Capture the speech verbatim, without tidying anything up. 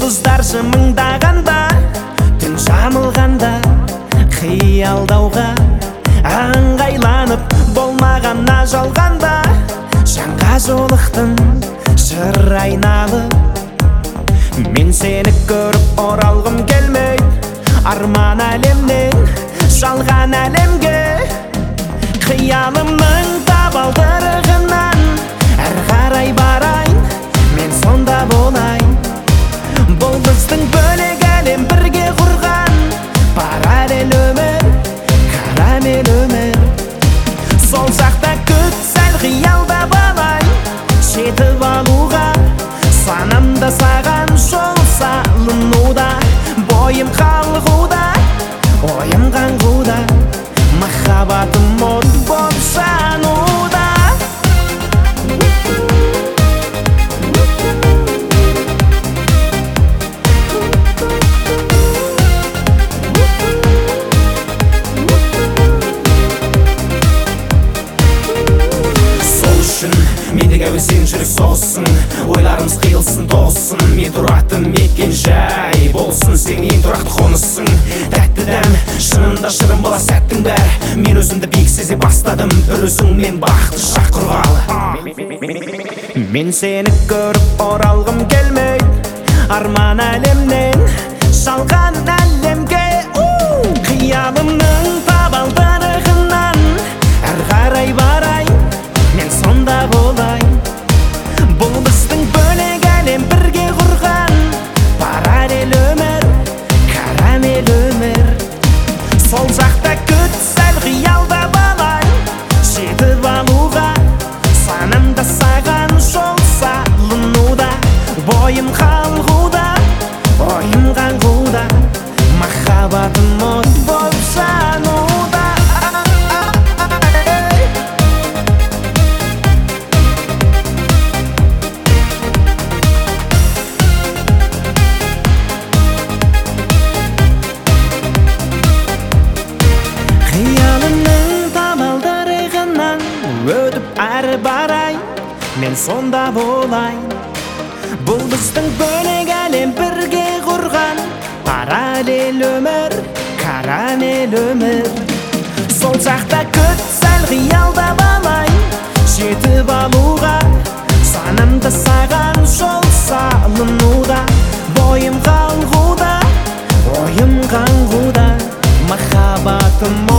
Жұлдыздар жымыңдағанда, түн жамылғанда, қиялдауға аңғайланып болмағанна жалғанда, жанға жолықтың жыр айналып. Мен сені көріп оралғым келмейді, арман әлемнен жалған әлемге. Қиялымның табалдырығынан әр қарай барайын, мен сонда болайын. Бұл біздің бөлек әлем бірге құрған параллель өмір, карамель өмір. Сол жақта күт, сәл қиялда балайын, жетіп алуға санамда саған жол салынуда. Бойым қалғуда, ойым қаңғуда, махаббатым от болып жануда. Мендегі әуе сен жүрек соғысын, ойларымыз қиылсын тоғысын. Мен тұратын мекен жай болсын, сен ең тұрақты қонысың. Тәтті дәм, шынында шырын бола сәттің бәрі. Мен өзімді биік сезе бастадым, бір өзіңмен бақытты шақ құрғалы. Мен сені көріп оралғым келмейді, арман әлемнен жалған әлемге. Қиялымның табалдырығынан әр қарай барайын, мен сонда болайын. Бұл біздің бөлек әлем бірге құрған параллель өмір, карамель өмір. Сол жақта күт, сәл қиялда балайын, жетіп алуға санамда саған жол салынуда. Бойым қалғуда, ойым қаңғуда, махаббатым от болып жануда. Қиялымның табалдырығынан өтіп әрі барайын, мен сонда болайын. Бұл біздің бөлек әлем бірге құрған параллель өмір, карамель өмір. Сол жақта күт, сәл қиялда балайын, жетіп алуға санамда саған жол салынуда. Бойым қалғуда, ойым қаңғуда, махаббатым